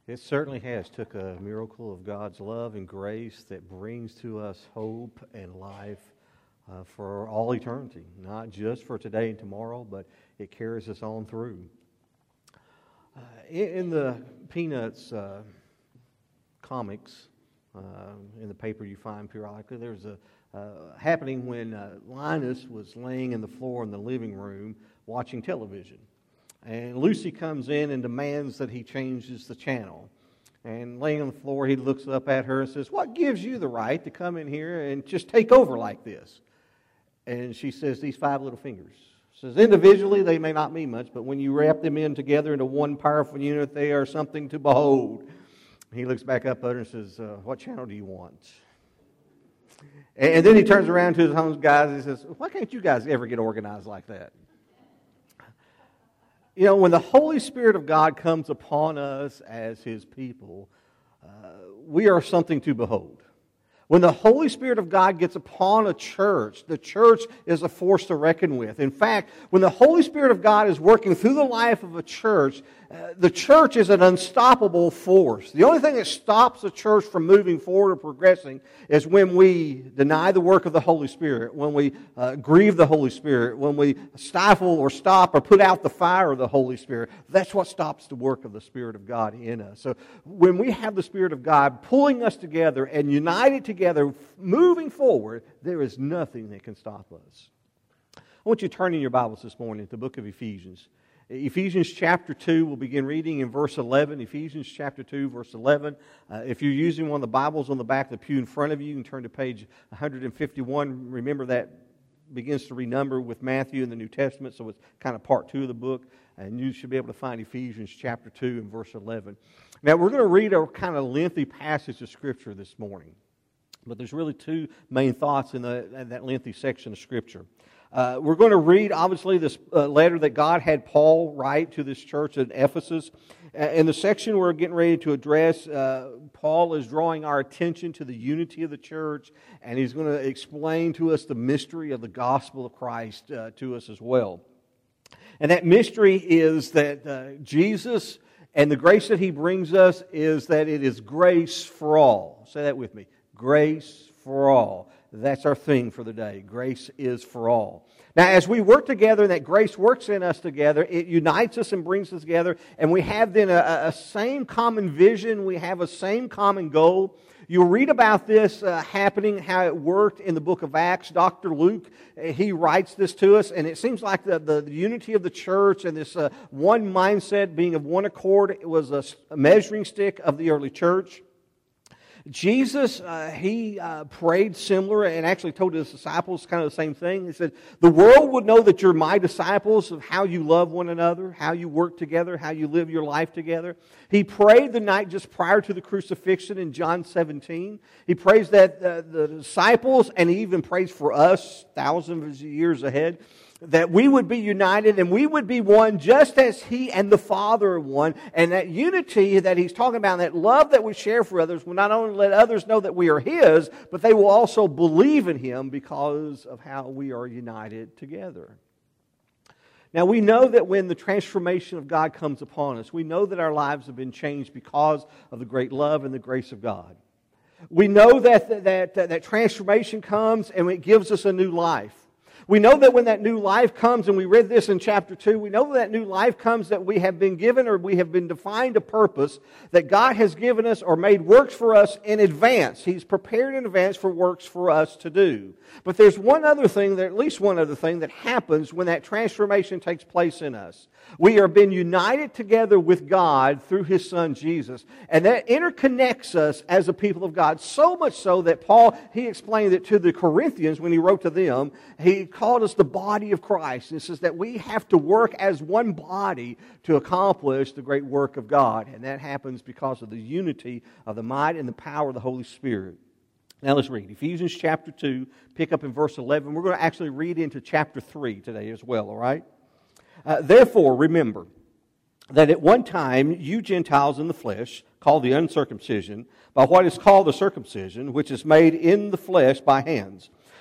It certainly has took a miracle of God's love and grace that brings to us hope and life for all eternity, not just for today and tomorrow, but it carries us on through. In the Peanuts comics, in the paper you find periodically, there's a happening when Linus was laying in the floor in the living room watching television. And Lucy comes in and demands that he changes the channel. And laying on the floor, he looks up at her and says, "What gives you the right to come in here and just take over like this?" And she says, "These 5 little fingers." Says, "Individually, they may not mean much, but when you wrap them in together into one powerful unit, they are something to behold." He looks back up at her and says, "What channel do you want?" And then he turns around to his home guys and says, "Why can't you guys ever get organized like that?" You know, when the Holy Spirit of God comes upon us as His people, we are something to behold. When the Holy Spirit of God gets upon a church, the church is a force to reckon with. In fact, when the Holy Spirit of God is working through the life of a church, the church is an unstoppable force. The only thing that stops a church from moving forward or progressing is when we deny the work of the Holy Spirit, when we grieve the Holy Spirit, when we stifle or stop or put out the fire of the Holy Spirit. That's what stops the work of the Spirit of God in us. So when we have the Spirit of God pulling us together and united together, moving forward, there is nothing that can stop us. I want you to turn in your Bibles this morning to the book of Ephesians. Ephesians chapter 2, we'll begin reading in verse 11. Ephesians chapter 2, verse 11. If you're using one of the Bibles on the back of the pew in front of you, you can turn to page 151. Remember that begins to renumber with Matthew in the New Testament, so it's kind of part 2 of the book. And you should be able to find Ephesians chapter 2 and verse 11. Now, we're going to read a kind of lengthy passage of Scripture this morning. But there's really 2 main thoughts in that lengthy section of Scripture. We're going to read, obviously, this letter that God had Paul write to this church in Ephesus. In the section we're getting ready to address, Paul is drawing our attention to the unity of the church, and he's going to explain to us the mystery of the gospel of Christ to us as well. And that mystery is that Jesus and the grace that He brings us is that it is grace for all. Say that with me. Grace for all. That's our theme for the day. Grace is for all. Now, as we work together and that grace works in us together, it unites us and brings us together, and we have then a same common vision. We have a same common goal. You'll read about this happening, how it worked in the book of Acts. Dr. Luke, he writes this to us, and it seems like the unity of the church and this one mindset being of one accord, it was a measuring stick of the early church. Jesus, He prayed similar and actually told His disciples kind of the same thing. He said, "The world would know that you're my disciples of how you love one another, how you work together, how you live your life together." He prayed the night just prior to the crucifixion in John 17. He prays that the disciples, and He even prays for us thousands of years ahead, that we would be united and we would be one just as He and the Father are one. And that unity that He's talking about, that love that we share for others, will not only let others know that we are His, but they will also believe in Him because of how we are united together. Now, we know that when the transformation of God comes upon us, we know that our lives have been changed because of the great love and the grace of God. We know that transformation comes and it gives us a new life. We know that when that new life comes, and we read this in chapter 2, we know that new life comes that we have been given or we have been defined a purpose that God has given us or made works for us in advance. He's prepared in advance for works for us to do. But there's one other thing, at least one other thing that happens when that transformation takes place in us. We are being united together with God through His Son Jesus. And that interconnects us as a people of God. So much so that Paul, he explained it to the Corinthians when he wrote to them. He called us the body of Christ. And it says that we have to work as one body to accomplish the great work of God. And that happens because of the unity of the might and the power of the Holy Spirit. Now let's read Ephesians chapter 2, pick up in verse 11. We're going to actually read into chapter 3 today as well, all right? Therefore, remember that at one time you Gentiles in the flesh, called the uncircumcision, by what is called the circumcision, which is made in the flesh by hands,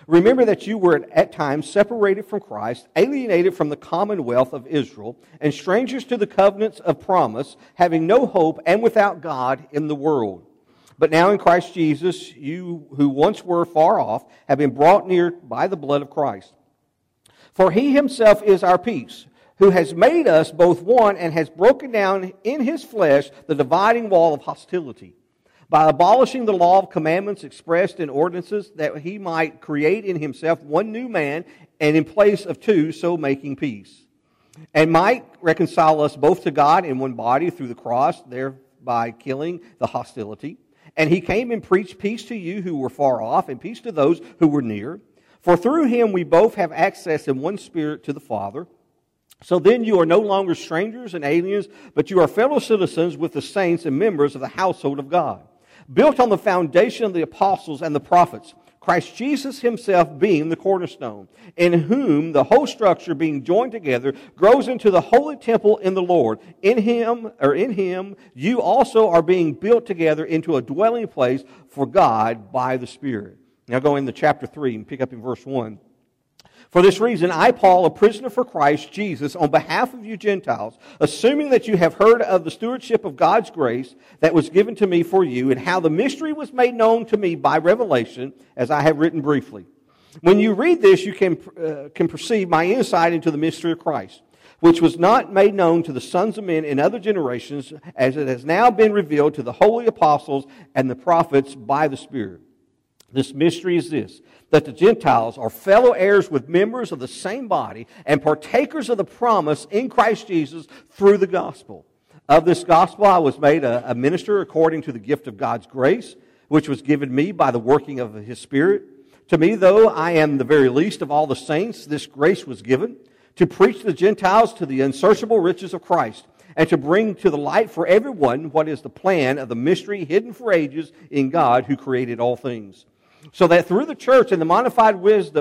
Remember that you were at times separated from Christ, alienated from the commonwealth of Israel, and strangers to the covenants of promise, having no hope and without God in the world. But now in Christ Jesus, you who once were far off have been brought near by the blood of Christ. For he himself is our peace, who has made us both one and has broken down in his flesh the dividing wall of hostility, by abolishing the law of commandments expressed in ordinances, that he might create in himself one new man, and in place of two, so making peace, and might reconcile us both to God in one body through the cross, thereby killing the hostility. And he came and preached peace to you who were far off, and peace to those who were near. For through him we both have access in one Spirit to the Father. So then you are no longer strangers and aliens, but you are fellow citizens with the saints and members of the household of God, built on the foundation of the apostles and the prophets, Christ Jesus himself being the cornerstone, in whom the whole structure being joined together grows into the holy temple in the Lord. In him you also are being built together into a dwelling place for God by the Spirit. Now go into chapter 3 and pick up in verse 1. For this reason, I, Paul, a prisoner for Christ Jesus, on behalf of you Gentiles, assuming that you have heard of the stewardship of God's grace that was given to me for you, and how the mystery was made known to me by revelation, as I have written briefly. When you read this, you can perceive my insight into the mystery of Christ, which was not made known to the sons of men in other generations, as it has now been revealed to the holy apostles and the prophets by the Spirit. This mystery is this, that the Gentiles are fellow heirs with members of the same body and partakers of the promise in Christ Jesus through the gospel. Of this gospel I was made a minister according to the gift of God's grace, which was given me by the working of His Spirit. To me, though I am the very least of all the saints, this grace was given, to preach to the Gentiles to the unsearchable riches of Christ, and to bring to the light for everyone what is the plan of the mystery hidden for ages in God who created all things, so that through the church and the manifold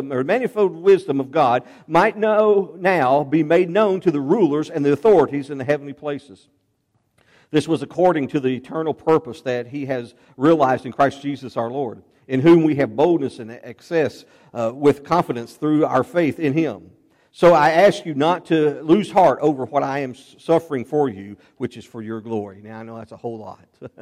wisdom of God might now be made known to the rulers and the authorities in the heavenly places. This was according to the eternal purpose that He has realized in Christ Jesus our Lord, in whom we have boldness and access with confidence through our faith in Him. So I ask you not to lose heart over what I am suffering for you, which is for your glory. Now, I know that's a whole lot.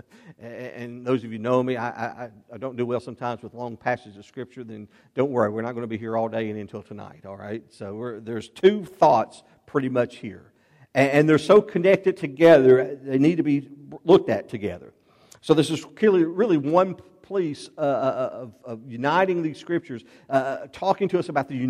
And those of you who know me, I don't do well sometimes with long passages of Scripture. Then don't worry, we're not going to be here all day and until tonight, all right? So there's two thoughts pretty much here. And they're so connected together, they need to be looked at together. So this is really one place of uniting these Scriptures, talking to us about the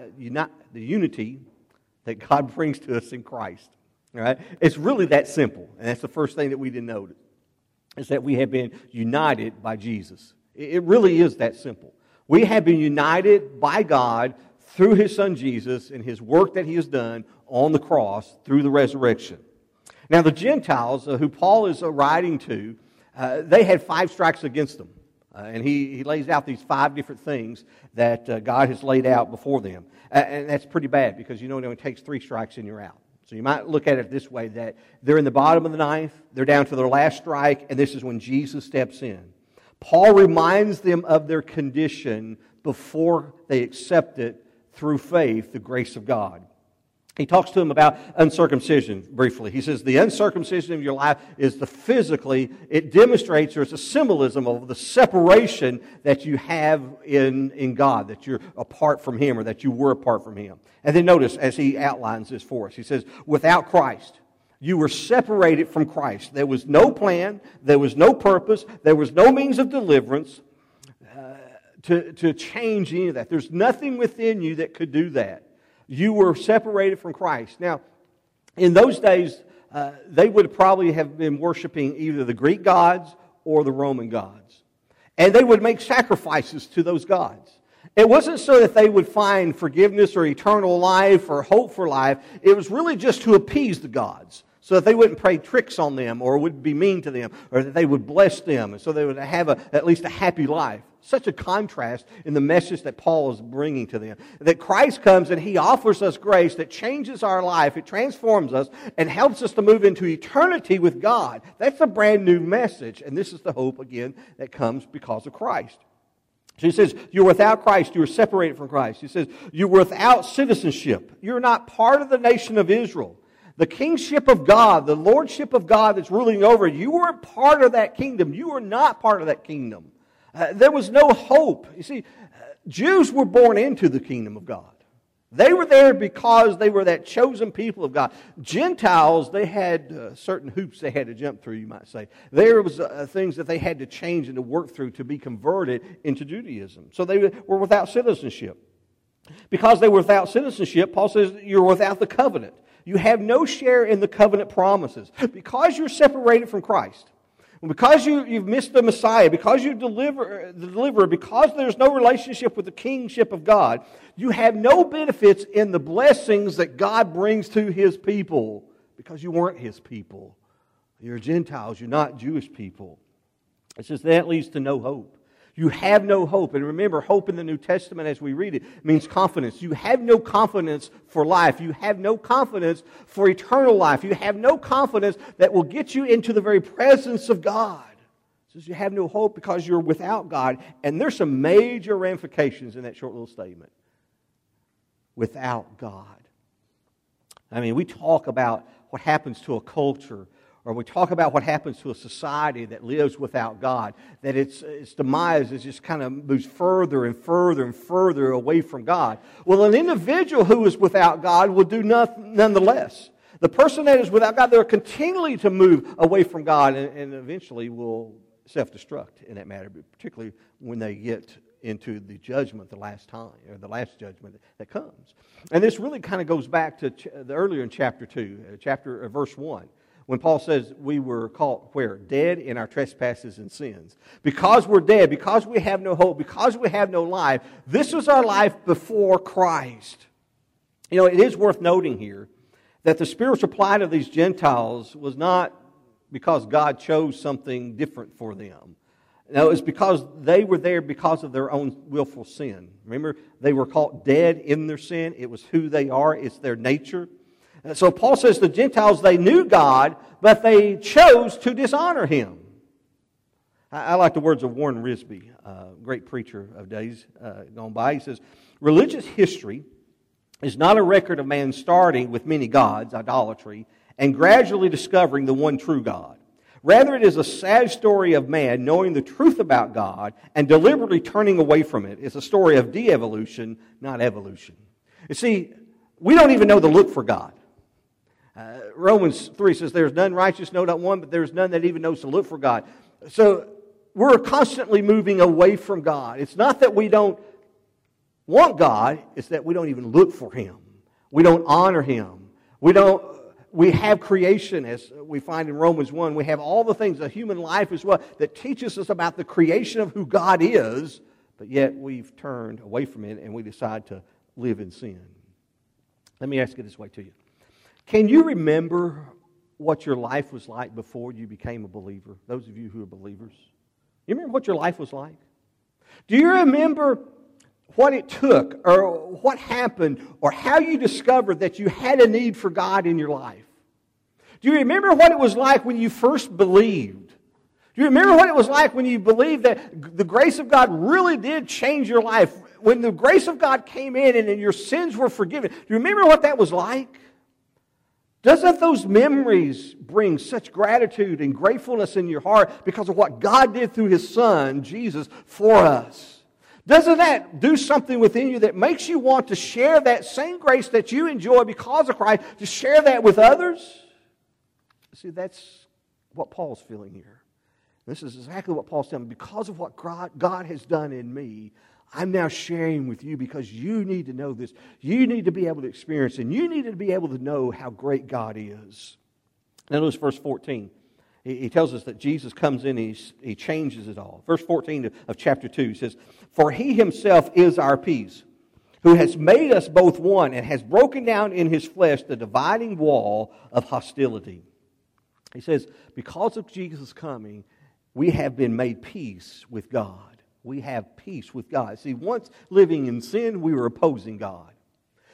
unity that God brings to us in Christ. All right? It's really that simple, and that's the first thing that we didn't notice, is that we have been united by Jesus. It really is that simple. We have been united by God through His Son Jesus and His work that He has done on the cross through the resurrection. Now the Gentiles who Paul is writing to, they had 5 strikes against them. And he lays out these 5 different things that God has laid out before them. And that's pretty bad because it only takes 3 strikes and you're out. So you might look at it this way, that they're in the bottom of the ninth, they're down to their last strike, and this is when Jesus steps in. Paul reminds them of their condition before they accept it through faith, the grace of God. He talks to them about uncircumcision briefly. He says the uncircumcision of your life is it demonstrates, or it's a symbolism of the separation that you have in God, that you're apart from Him, or that you were apart from Him. And then notice, as he outlines this for us, he says, without Christ, you were separated from Christ. There was no plan, there was no purpose, there was no means of deliverance to change any of that. There's nothing within you that could do that. You were separated from Christ. Now, in those days, they would probably have been worshiping either the Greek gods or the Roman gods. And they would make sacrifices to those gods. It wasn't so that they would find forgiveness or eternal life or hope for life. It was really just to appease the gods, so that they wouldn't play tricks on them or would be mean to them, or that they would bless them, and so they would have at least a happy life. Such a contrast in the message that Paul is bringing to them. That Christ comes and He offers us grace that changes our life, it transforms us, and helps us to move into eternity with God. That's a brand new message, and this is the hope, again, that comes because of Christ. So he says, you're without Christ, you're separated from Christ. He says, you're without citizenship. You're not part of the nation of Israel. The kingship of God, the lordship of God that's ruling over you, weren't part of that kingdom. You were not part of that kingdom. There was no hope. You see, Jews were born into the kingdom of God. They were there because they were that chosen people of God. Gentiles, they had certain hoops they had to jump through, you might say. There was things that they had to change and to work through to be converted into Judaism. So they were without citizenship. Because they were without citizenship, Paul says you're without the covenant. You have no share in the covenant promises. Because you're separated from Christ, because you've missed the Messiah, because you the deliverer, because there's no relationship with the kingship of God, you have no benefits in the blessings that God brings to His people because you weren't His people. You're Gentiles, you're not Jewish people. It says that leads to no hope. You have no hope. And remember, hope in the New Testament as we read it means confidence. You have no confidence for life. You have no confidence for eternal life. You have no confidence that will get you into the very presence of God. It says you have no hope because you're without God. And there's some major ramifications in that short little statement. Without God. I mean, we talk about what happens to a culture, or we talk about what happens to a society that lives without God, that its demise is just kind of moves further and further and further away from God. Well, an individual who is without God will do nothing nonetheless. The person that is without God, they're continually to move away from God and eventually will self-destruct in that matter, particularly when they get into the judgment the last time, or the last judgment that comes. And this really kind of goes back to the earlier in chapter 2, verse 1. When Paul says we were called where? Dead in our trespasses and sins. Because we're dead, because we have no hope, because we have no life, this was our life before Christ. You know, it is worth noting here that the spiritual plight of these Gentiles was not because God chose something different for them. No, it's because they were there because of their own willful sin. Remember, they were called dead in their sin. It was who they are. It's their nature. So Paul says the Gentiles, they knew God, but they chose to dishonor Him. I like the words of Warren Risby, a great preacher of days gone by. He says, religious history is not a record of man starting with many gods, idolatry, and gradually discovering the one true God. Rather, it is a sad story of man knowing the truth about God and deliberately turning away from it. It's a story of de-evolution, not evolution. You see, we don't even know the look for God. Romans 3 says, there's none righteous, no, not one, but there's none that even knows to look for God. So we're constantly moving away from God. It's not that we don't want God, it's that we don't even look for Him. We don't honor Him. We have creation, as we find in Romans 1. We have all the things, a human life as well, that teaches us about the creation of who God is, but yet we've turned away from it and we decide to live in sin. Let me ask it this way to you. Can you remember what your life was like before you became a believer? Those of you who are believers. You remember what your life was like? Do you remember what it took or what happened or how you discovered that you had a need for God in your life? Do you remember what it was like when you first believed? Do you remember what it was like when you believed that the grace of God really did change your life? When the grace of God came in and your sins were forgiven. Do you remember what that was like? Doesn't those memories bring such gratitude and gratefulness in your heart because of what God did through His Son, Jesus, for us? Doesn't that do something within you that makes you want to share that same grace that you enjoy because of Christ, to share that with others? See, that's what Paul's feeling here. This is exactly what Paul's telling me. Because of what God has done in me, I'm now sharing with you because you need to know this. You need to be able to experience it. And you need to be able to know how great God is. Now notice verse 14. He tells us that Jesus comes in and He changes it all. Verse 14 of chapter 2 he says, for He Himself is our peace, who has made us both one and has broken down in His flesh the dividing wall of hostility. He says, because of Jesus' coming, we have been made peace with God. We have peace with God. See, once living in sin, we were opposing God.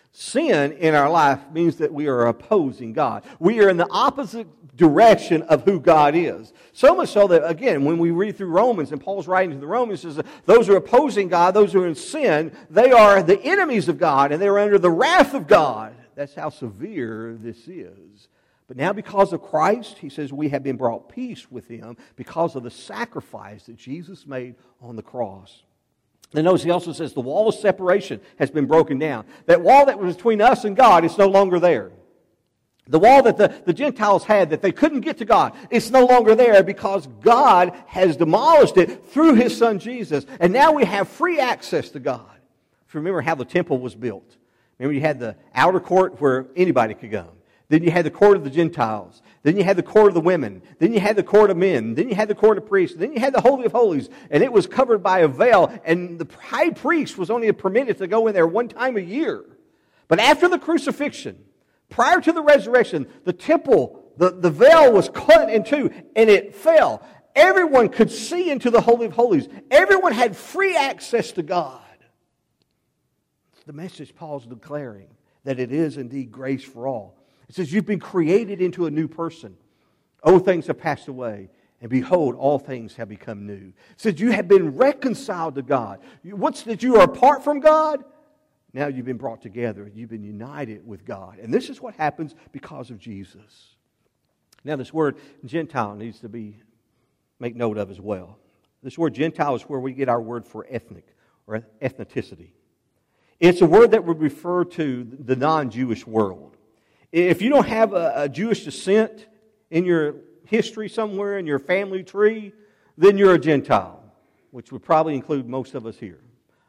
Sin in our life means that we are opposing God. We are in the opposite direction of who God is. So much so that, again, when we read through Romans, and Paul's writing to the Romans, says that those who are opposing God, those who are in sin, they are the enemies of God, and they are under the wrath of God. That's how severe this is. But now because of Christ, he says we have been brought peace with Him because of the sacrifice that Jesus made on the cross. And notice he also says the wall of separation has been broken down. That wall that was between us and God is no longer there. The wall that the Gentiles had that they couldn't get to God, it's no longer there because God has demolished it through His Son Jesus. And now we have free access to God. If you remember how the temple was built. Remember you had the outer court where anybody could go. Then you had the court of the Gentiles. Then you had the court of the women. Then you had the court of men. Then you had the court of priests. Then you had the Holy of Holies. And it was covered by a veil. And the high priest was only permitted to go in there one time a year. But after the crucifixion, prior to the resurrection, the temple, the veil was cut in two and it fell. Everyone could see into the Holy of Holies. Everyone had free access to God. It's the message Paul's declaring, that it is indeed grace for all. It says, you've been created into a new person. Old things have passed away, and behold, all things have become new. It says, you have been reconciled to God. Once that you are apart from God, now you've been brought together. You've been united with God. And this is what happens because of Jesus. Now, this word Gentile needs to be make note of as well. This word Gentile is where we get our word for ethnic or ethnicity. It's a word that would refer to the non-Jewish world. If you don't have a Jewish descent in your history somewhere, in your family tree, then you're a Gentile, which would probably include most of us here.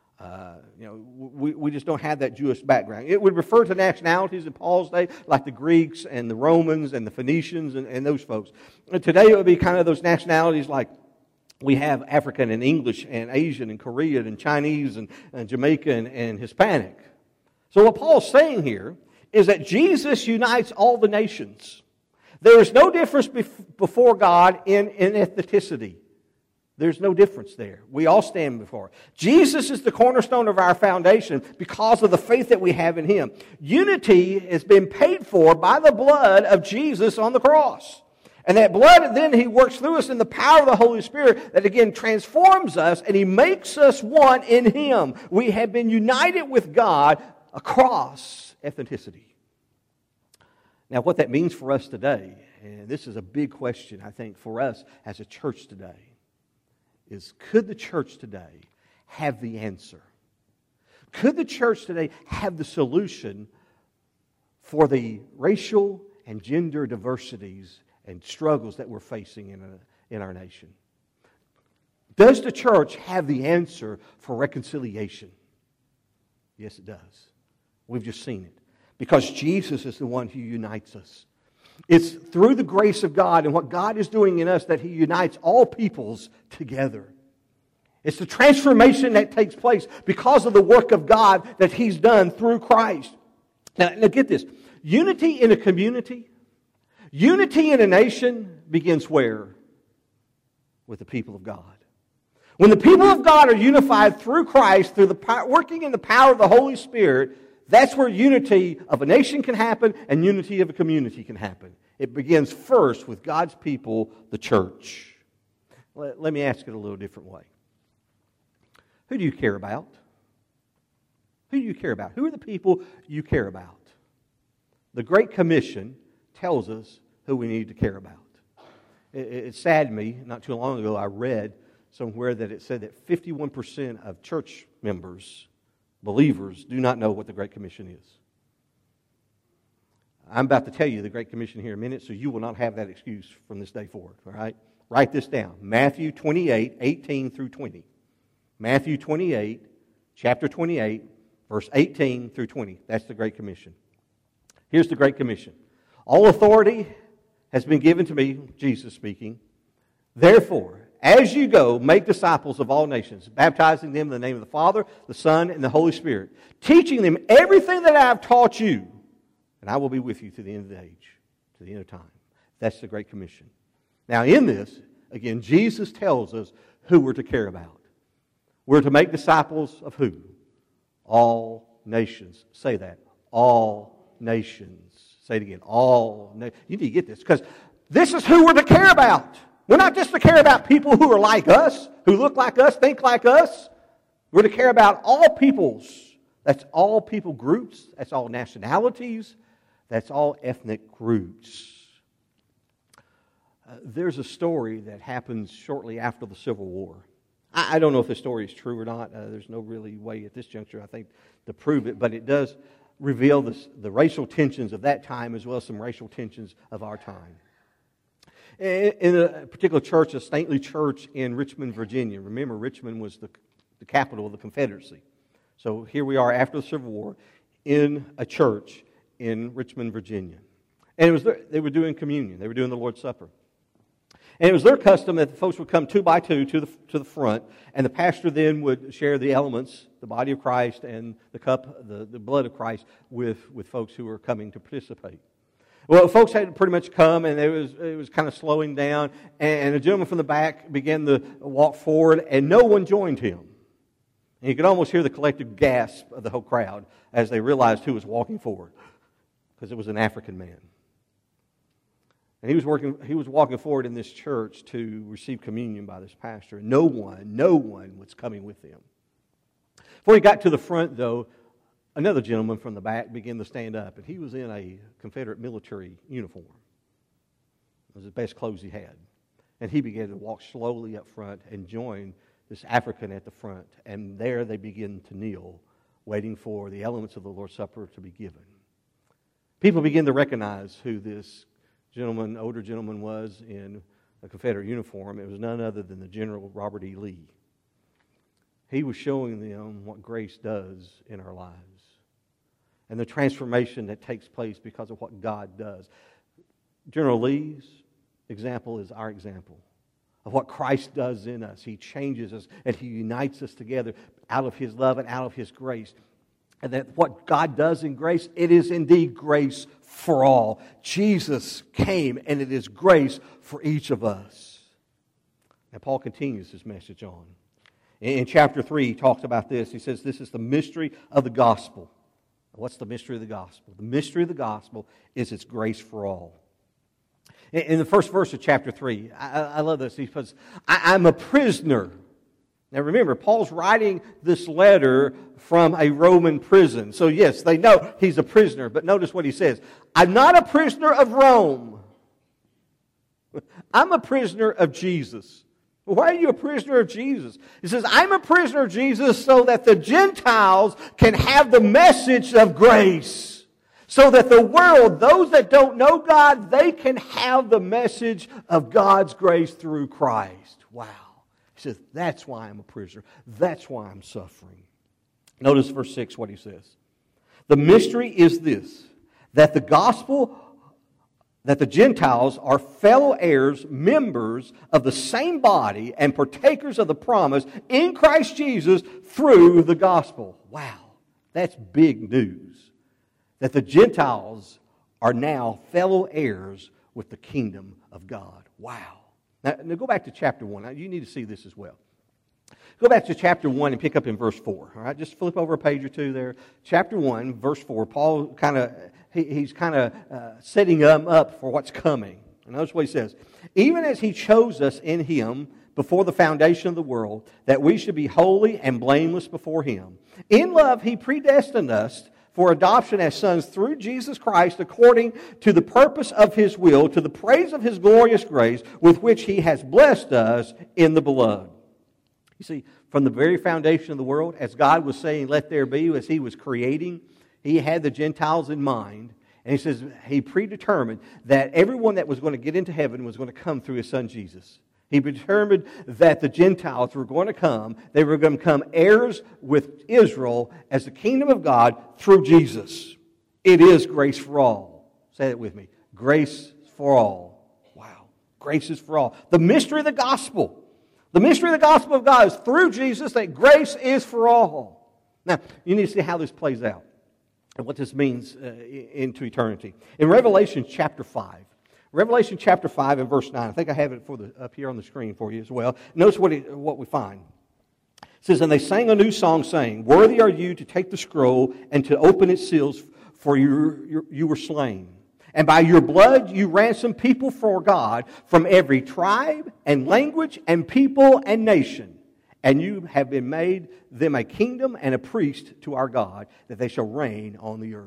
We just don't have that Jewish background. It would refer to nationalities in Paul's day, like the Greeks and the Romans and the Phoenicians and those folks. And today it would be kind of those nationalities like we have African and English and Asian and Korean and Chinese and Jamaican and Hispanic. So what Paul's saying here is that Jesus unites all the nations. There is no difference before God in ethnicity. There's no difference there. We all stand before. Jesus is the cornerstone of our foundation because of the faith that we have in Him. Unity has been paid for by the blood of Jesus on the cross. And that blood, then He works through us in the power of the Holy Spirit that again transforms us and He makes us one in Him. We have been united with God across ethnicity. Now, what that means for us today, and this is a big question, I think, for us as a church today, is could the church today have the answer? Could the church today have the solution for the racial and gender diversities and struggles that we're facing in our nation? Does the church have the answer for reconciliation? Yes, it does. We've just seen it. Because Jesus is the one who unites us. It's through the grace of God and what God is doing in us that He unites all peoples together. It's the transformation that takes place because of the work of God that He's done through Christ. Now get this. Unity in a community, unity in a nation begins where? With the people of God. When the people of God are unified through Christ, through the working in the power of the Holy Spirit, that's where unity of a nation can happen and unity of a community can happen. It begins first with God's people, the church. Let me ask it a little different way. Who do you care about? Who do you care about? Who are the people you care about? The Great Commission tells us who we need to care about. It saddened me, not too long ago, I read somewhere that it said that 51% of church members, believers, do not know what the Great Commission is. I'm about to tell you the Great Commission here in a minute, so you will not have that excuse from this day forward, all right? Write this down. Matthew 28, 18 through 20. Matthew 28, chapter 28, verse 18 through 20. That's the Great Commission. Here's the Great Commission. All authority has been given to me, Jesus speaking. Therefore, as you go, make disciples of all nations, baptizing them in the name of the Father, the Son, and the Holy Spirit, teaching them everything that I have taught you, and I will be with you to the end of the age, to the end of time. That's the Great Commission. Now in this, again, Jesus tells us who we're to care about. We're to make disciples of who? All nations. Say that. all nations. Say it again, all nations. You need to get this, because this is who we're to care about. We're not just to care about people who are like us, who look like us, think like us. We're to care about all peoples. That's all people groups. That's all nationalities. That's all ethnic groups. There's a story that happens shortly after the Civil War. I don't know if the story is true or not. There's no really way at this juncture, I think, to prove it. But it does reveal the racial tensions of that time as well as some racial tensions of our time. In a particular church, a saintly church in Richmond, Virginia. Remember, Richmond was the capital of the Confederacy. So here we are after the Civil War in a church in Richmond, Virginia. And they were doing communion. They were doing the Lord's Supper. And it was their custom that the folks would come 2 by 2 to the front, and the pastor then would share the elements, the body of Christ and the cup, the blood of Christ, with folks who were coming to participate. Well, folks had pretty much come, and it was kind of slowing down, and a gentleman from the back began to walk forward, and no one joined him. And you could almost hear the collective gasp of the whole crowd as they realized who was walking forward, because it was an African man. And he was walking forward in this church to receive communion by this pastor. And no one was coming with him. Before he got to the front, though, another gentleman from the back began to stand up, and he was in a Confederate military uniform. It was the best clothes he had. And he began to walk slowly up front and join this African at the front. And there they began to kneel, waiting for the elements of the Lord's Supper to be given. People began to recognize who this older gentleman was in a Confederate uniform. It was none other than the General Robert E. Lee. He was showing them what grace does in our lives and the transformation that takes place because of what God does. General Lee's example is our example of what Christ does in us. He changes us and He unites us together out of His love and out of His grace. And that what God does in grace, it is indeed grace for all. Jesus came, and it is grace for each of us. Now, Paul continues his message on. In chapter 3, he talks about this. He says, this is the mystery of the gospel. What's the mystery of the gospel? The mystery of the gospel is its grace for all. In the first verse of chapter 3, I love this. He says, I'm a prisoner. Now remember, Paul's writing this letter from a Roman prison. So yes, they know he's a prisoner, but notice what he says. I'm not a prisoner of Rome. I'm a prisoner of Jesus. Why are you a prisoner of Jesus? He says, I'm a prisoner of Jesus so that the Gentiles can have the message of grace. So that the world, those that don't know God, they can have the message of God's grace through Christ. Wow. He says, that's why I'm a prisoner. That's why I'm suffering. Notice verse 6, what he says. The mystery is this, that the gospel, that the Gentiles are fellow heirs, members of the same body, and partakers of the promise in Christ Jesus through the gospel. Wow, that's big news. That the Gentiles are now fellow heirs with the kingdom of God. Wow. Now go back to chapter 1. Now, you need to see this as well. Go back to chapter 1 and pick up in verse 4. All right, just flip over a page or two there. Chapter 1, verse 4. Paul he's setting them up for what's coming. And notice what he says. Even as He chose us in Him before the foundation of the world, that we should be holy and blameless before Him. In love He predestined us for adoption as sons through Jesus Christ according to the purpose of His will, to the praise of His glorious grace with which He has blessed us in the Beloved. You see, from the very foundation of the world, as God was saying, let there be, as He was creating, He had the Gentiles in mind. And He says He predetermined that everyone that was going to get into heaven was going to come through His Son Jesus. He determined that the Gentiles were going to come. They were going to become heirs with Israel as the kingdom of God through Jesus. It is grace for all. Say it with me. Grace for all. Wow. Grace is for all. The mystery of the gospel. The mystery of the gospel of God is through Jesus, that grace is for all. Now, you need to see how this plays out and what this means into eternity. In Revelation chapter 5, Revelation chapter 5 and verse 9. I think I have it up here on the screen for you as well. Notice what we find. It says, and they sang a new song saying, worthy are you to take the scroll and to open its seals, for you were slain. And by your blood you ransomed people for God from every tribe and language and people and nation. And you have been made them a kingdom and a priest to our God, that they shall reign on the earth.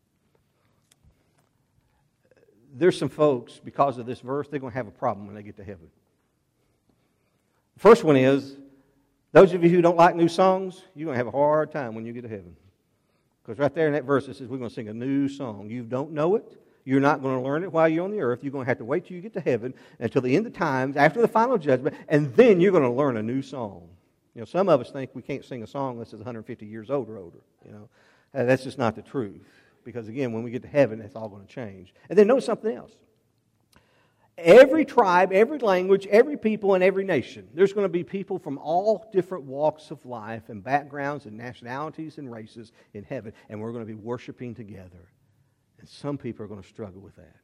There's some folks, because of this verse, they're going to have a problem when they get to heaven. The first one is, those of you who don't like new songs, you're going to have a hard time when you get to heaven. Because right there in that verse it says we're going to sing a new song. You don't know it. You're not going to learn it while you're on the earth. You're going to have to wait till you get to heaven until the end of times, after the final judgment, and then you're going to learn a new song. You know, some of us think we can't sing a song unless it's 150 years old or older. You know, that's just not the truth. Because again, when we get to heaven, it's all going to change. And then notice something else. Every tribe, every language, every people, and every nation. There's going to be people from all different walks of life and backgrounds and nationalities and races in heaven. And we're going to be worshiping together. And some people are going to struggle with that.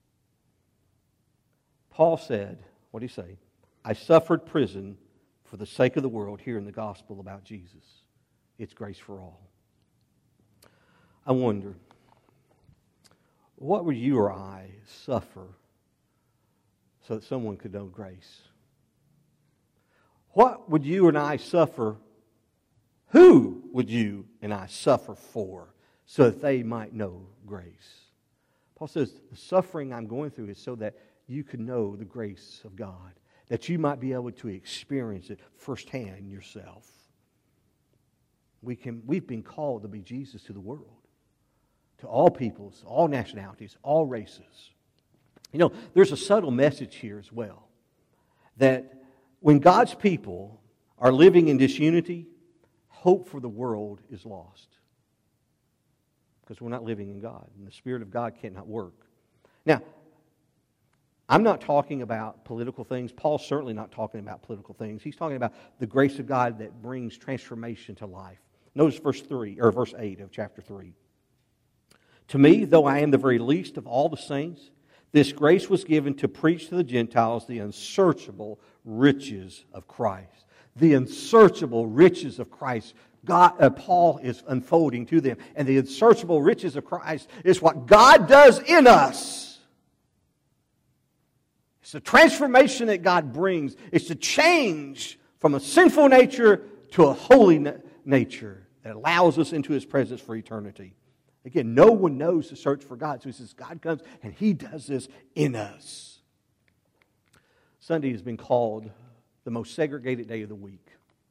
Paul said, what did he say? I suffered prison for the sake of the world, hearing the gospel about Jesus. It's grace for all. I wonder, what would you or I suffer so that someone could know grace? What would you and I suffer? Who would you and I suffer for so that they might know grace? Paul says, the suffering I'm going through is so that you can know the grace of God, that you might be able to experience it firsthand yourself. We've been called to be Jesus to the world, to all peoples, all nationalities, all races. You know, there's a subtle message here as well, that when God's people are living in disunity, hope for the world is lost. Because we're not living in God, and the Spirit of God cannot work. Now, I'm not talking about political things. Paul's certainly not talking about political things. He's talking about the grace of God that brings transformation to life. Notice verse 8 of chapter 3. To me, though I am the very least of all the saints, this grace was given to preach to the Gentiles the unsearchable riches of Christ. The unsearchable riches of Christ. Paul is unfolding to them. And the unsearchable riches of Christ is what God does in us. It's the transformation that God brings. It's the change from a sinful nature to a holy nature that allows us into His presence for eternity. Again, no one knows to search for God. So he says, God comes and He does this in us. Sunday has been called the most segregated day of the week.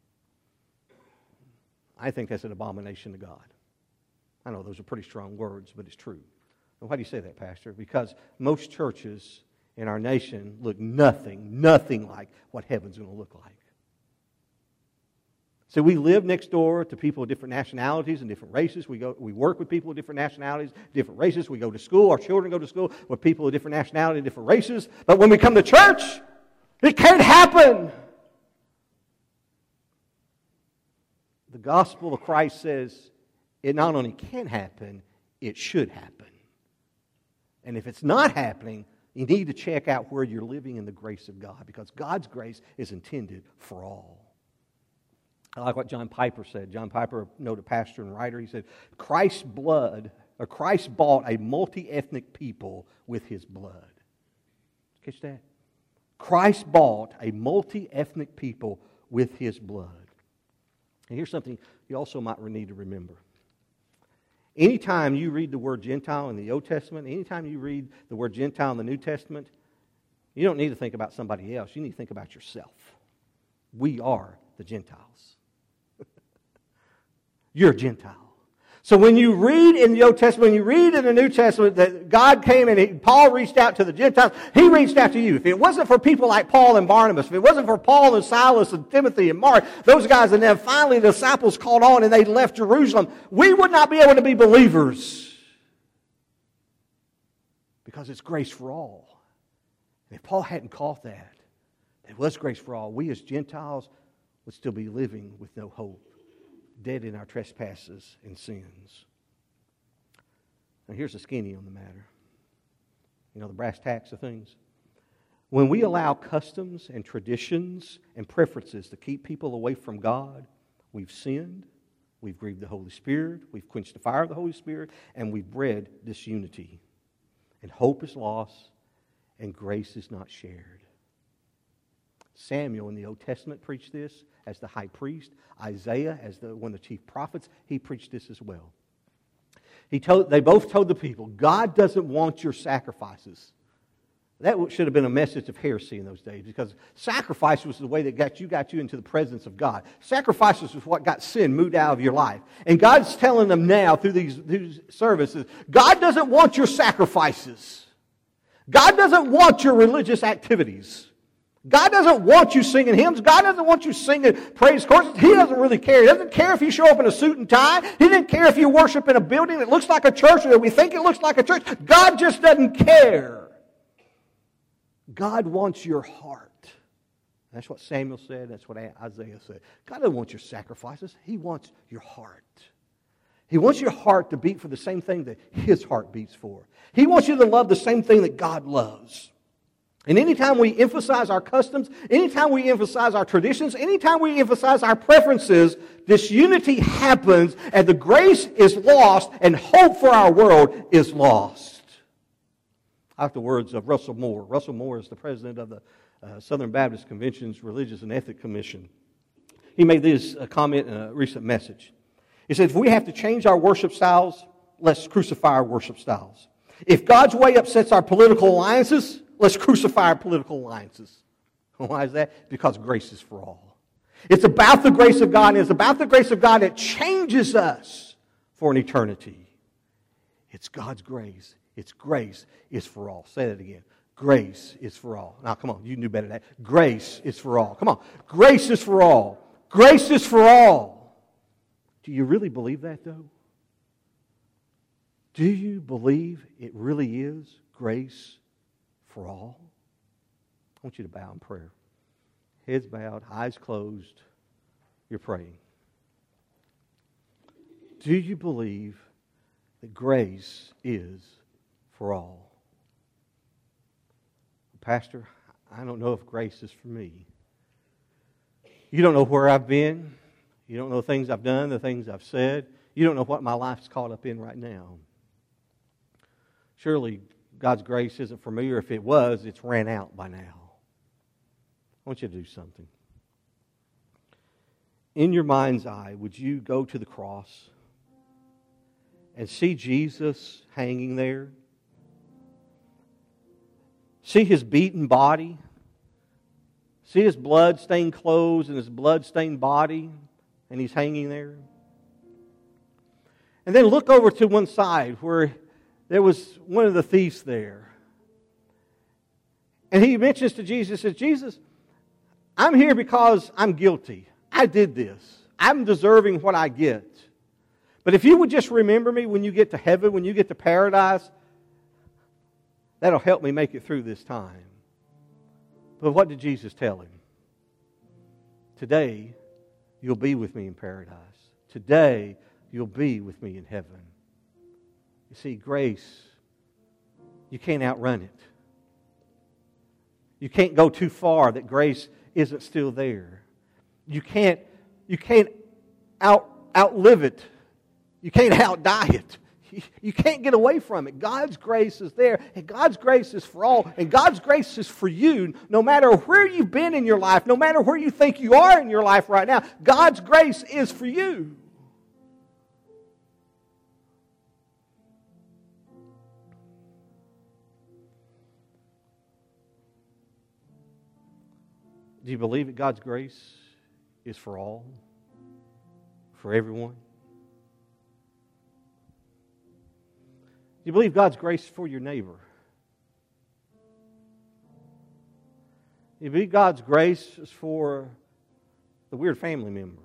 I think that's an abomination to God. I know those are pretty strong words, but it's true. And why do you say that, Pastor? Because most churches in our nation look nothing like what heaven's going to look like. So we live next door to people of different nationalities and different races. We work with people of different nationalities, different races. We go to school. Our children go to school with people of different nationalities, different races. But when we come to church, it can't happen. The gospel of Christ says it not only can happen, it should happen. And if it's not happening, you need to check out where you're living in the grace of God, because God's grace is intended for all. I like what John Piper said. John Piper, a noted pastor and writer, he said, Christ bought a multi-ethnic people with His blood. Catch that? Christ bought a multi-ethnic people with His blood. And here's something you also might need to remember. Anytime you read the word Gentile in the Old Testament, anytime you read the word Gentile in the New Testament, you don't need to think about somebody else. You need to think about yourself. We are the Gentiles. You're a Gentile. So when you read in the Old Testament, when you read in the New Testament that God came and Paul reached out to the Gentiles, He reached out to you. If it wasn't for people like Paul and Barnabas, if it wasn't for Paul and Silas and Timothy and Mark, those guys, and then finally the disciples caught on and they left Jerusalem, we would not be able to be believers. Because it's grace for all. And if Paul hadn't caught that, it was grace for all, we as Gentiles would still be living with no hope, dead in our trespasses and sins. Now here's the skinny on the matter. You know, the brass tacks of things. When we allow customs and traditions and preferences to keep people away from God, we've sinned We've grieved the Holy Spirit, we've quenched the fire of the Holy Spirit, and we've bred disunity. And hope is lost, and grace is not shared. Samuel in the Old Testament preached this as the high priest. Isaiah, as one of the chief prophets, he preached this as well. They both told the people, God doesn't want your sacrifices. That should have been a message of heresy in those days, because sacrifice was the way that got you into the presence of God. Sacrifices was what got sin moved out of your life. And God's telling them now through these services, God doesn't want your sacrifices. God doesn't want your religious activities. God doesn't want you singing hymns. God doesn't want you singing praise choruses. He doesn't really care. He doesn't care if you show up in a suit and tie. He doesn't care if you worship in a building that looks like a church or that we think it looks like a church. God just doesn't care. God wants your heart. That's what Samuel said. That's what Isaiah said. God doesn't want your sacrifices. He wants your heart. He wants your heart to beat for the same thing that His heart beats for. He wants you to love the same thing that God loves. And anytime we emphasize our customs, anytime we emphasize our traditions, anytime we emphasize our preferences, disunity happens and the grace is lost and hope for our world is lost. I like the words of Russell Moore. Russell Moore is the president of the Southern Baptist Convention's Religious and Ethics Commission. He made this comment in a recent message. He said, if we have to change our worship styles, let's crucify our worship styles. If God's way upsets our political alliances, let's crucify our political alliances. Why is that? Because grace is for all. It's about the grace of God, and it's about the grace of God that changes us for an eternity. It's God's grace. It's grace is for all. Say that again. Grace is for all. Now, come on. You knew better than that. Grace is for all. Come on. Grace is for all. Grace is for all. Do you really believe that, though? Do you believe it really is grace for all? I want you to bow in prayer. Heads bowed, eyes closed. You're praying. Do you believe that grace is for all? Pastor, I don't know if grace is for me. You don't know where I've been. You don't know the things I've done, the things I've said. You don't know what my life's caught up in right now. Surely God's grace isn't for me, or if it was, it's ran out by now. I want you to do something. In your mind's eye, would you go to the cross and see Jesus hanging there? See His beaten body? See His blood-stained clothes and His blood-stained body, and He's hanging there? And then look over to one side where there was one of the thieves there. And he mentions to Jesus, says, Jesus, I'm here because I'm guilty. I did this. I'm deserving what I get. But if you would just remember me when you get to heaven, when you get to paradise, that'll help me make it through this time. But what did Jesus tell him? Today, you'll be with me in paradise. Today, you'll be with me in heaven. You see, grace, you can't outrun it. You can't go too far that grace isn't still there. You can't outlive it. You can't outdie it. You can't get away from it. God's grace is there, and God's grace is for all, and God's grace is for you, no matter where you've been in your life, no matter where you think you are in your life right now. God's grace is for you. Do you believe that God's grace is for all? For everyone? Do you believe God's grace is for your neighbor? Do you believe God's grace is for the weird family member?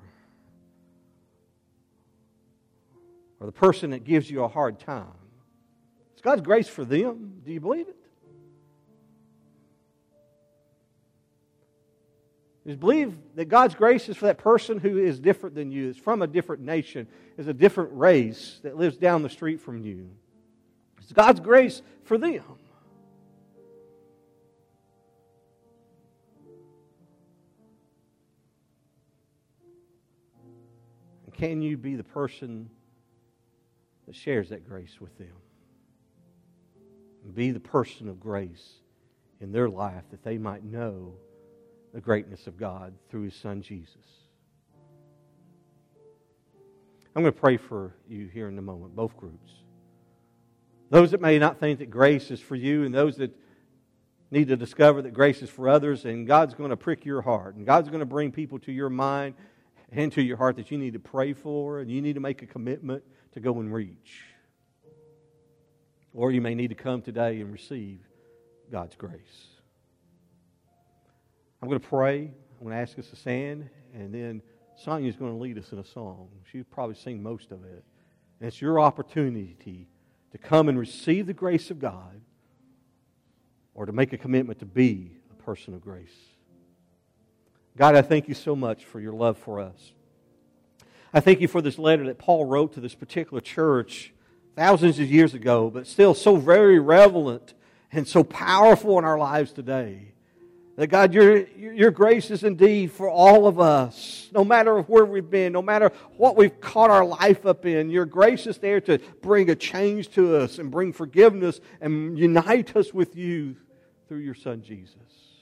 Or the person that gives you a hard time? Is God's grace for them? Do you believe it? Do you believe that God's grace is for that person who is different than you, is from a different nation, is a different race that lives down the street from you? It's God's grace for them. can you be the person that shares that grace with them? And be the person of grace in their life that they might know the greatness of God through His Son Jesus. I'm going to pray for you here in a moment, both groups. Those that may not think that grace is for you, and those that need to discover that grace is for others, and God's going to prick your heart, and God's going to bring people to your mind and to your heart that you need to pray for, and you need to make a commitment to go and reach. Or you may need to come today and receive God's grace. I'm going to pray. I'm going to ask us to stand, and then Sonia's going to lead us in a song. She'll probably sing most of it. And it's your opportunity to come and receive the grace of God, or to make a commitment to be a person of grace. God, I thank you so much for your love for us. I thank you for this letter that Paul wrote to this particular church thousands of years ago, but still so very relevant and so powerful in our lives today. That God, your grace is indeed for all of us, no matter where we've been, no matter what we've caught our life up in. Your grace is there to bring a change to us and bring forgiveness and unite us with you through your Son Jesus.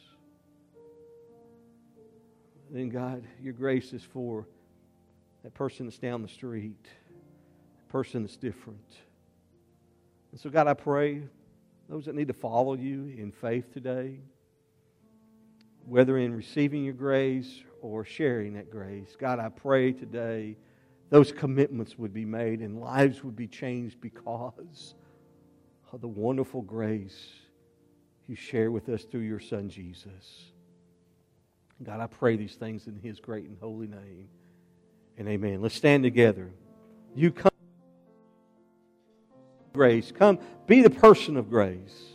Then God, your grace is for that person that's down the street, that person that's different. And so God, I pray, those that need to follow you in faith today, whether in receiving your grace or sharing that grace, God, I pray today those commitments would be made and lives would be changed because of the wonderful grace you share with us through your Son Jesus. God, I pray these things in His great and holy name. And amen. Let's stand together. You come, grace. Come, be the person of grace.